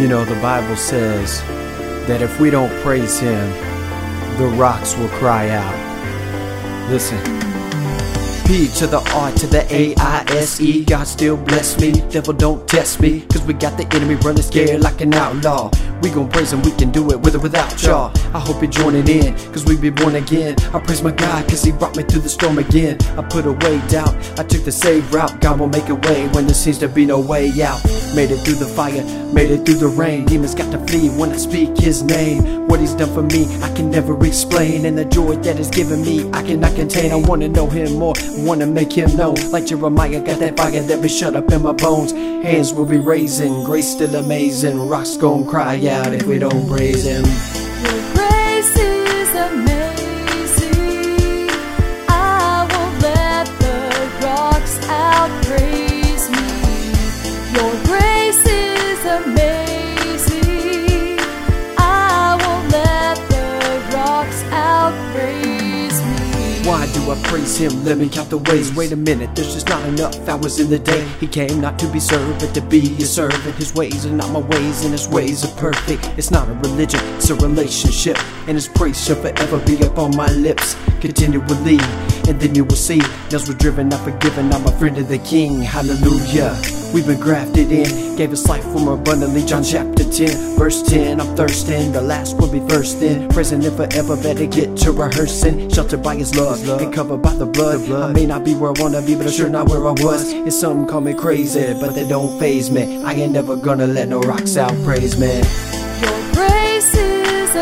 You know, the Bible says that if we don't praise Him, the rocks will cry out. Listen. P to the R to the A-I-S-E. God still bless me, devil don't test me, cause we got the enemy running scared like an outlaw. We gon' praise Him, we can do it with or without y'all. I hope you're joining in, cause we be born again. I praise my God, cause He brought me through the storm again. I put away doubt, I took the save route. God will make a way when there seems to be no way out. Made it through the fire, made it through the rain. Demons got to flee when I speak His name. What He's done for me, I can never explain. And the joy that He's given me, I cannot contain. I wanna know Him more, wanna make Him known. Like Jeremiah, got that fire that be shut up in my bones. Hands will be raising, grace still amazing. Rocks gon' cry out if we don't praise Him. Your grace is amazing. I won't let the rocks outpraise me. Your grace is amazing. I won't let the rocks outpraise me. Why do I praise Him? Let me count the ways. Wait a minute, there's just not enough hours in the day. He came not to be served, but to be a servant. His ways are not my ways, and His ways are perfect. It's not a religion, it's a relationship, and His praise shall forever be upon my lips continually. And then you will see, nails were driven, not forgiven. I'm a friend of the King, hallelujah. We've been grafted in, gave us life more abundantly. John chapter 10, verse 10. I'm thirsting, the last will be first in. Praising Him forever, better get to rehearsing. Sheltered by His love, and covered by the blood. I may not be where I wanna be, but I'm sure not where I was. And some call me crazy, but they don't faze me. I ain't never gonna let no rocks out praise me. Your grace is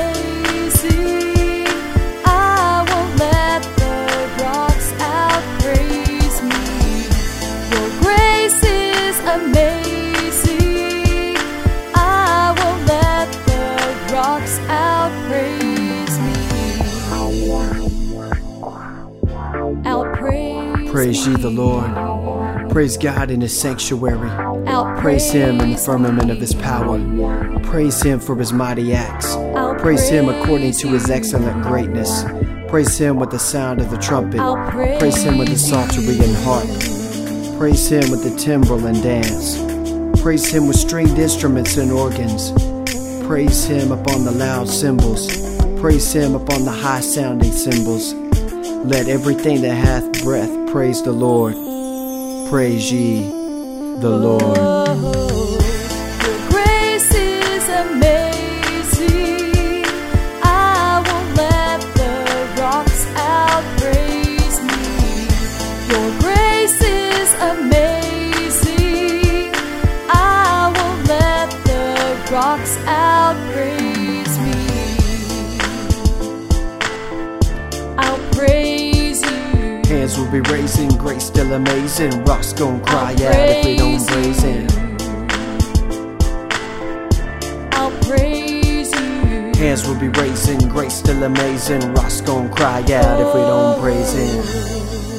amazing. I won't let the rocks outpraise me. Your grace is amazing. I won't let the rocks outpraise me. Outpraise Praise ye the Lord. Praise God in His sanctuary. Praise Him in the firmament of His power. Praise Him for His mighty acts. Praise Him according to His excellent greatness. Praise Him with the sound of the trumpet. Praise Him with the psaltery and harp. Praise Him with the timbrel and dance. Praise Him with stringed instruments and organs. Praise Him upon the loud cymbals. Praise Him upon the high sounding cymbals. Let everything that hath breath praise the Lord. Praise ye the Lord. Your grace is amazing. I won't let the rocks outpraise me. Your grace is amazing. I won't let the rocks outpraise me. I'll praise you. Hands will be raising, grace still amazing. Rocks gon' cry out if we don't praise Him. I'll praise you. Hands will be raising, grace still amazing. Rocks gon' cry out if we don't praise Him.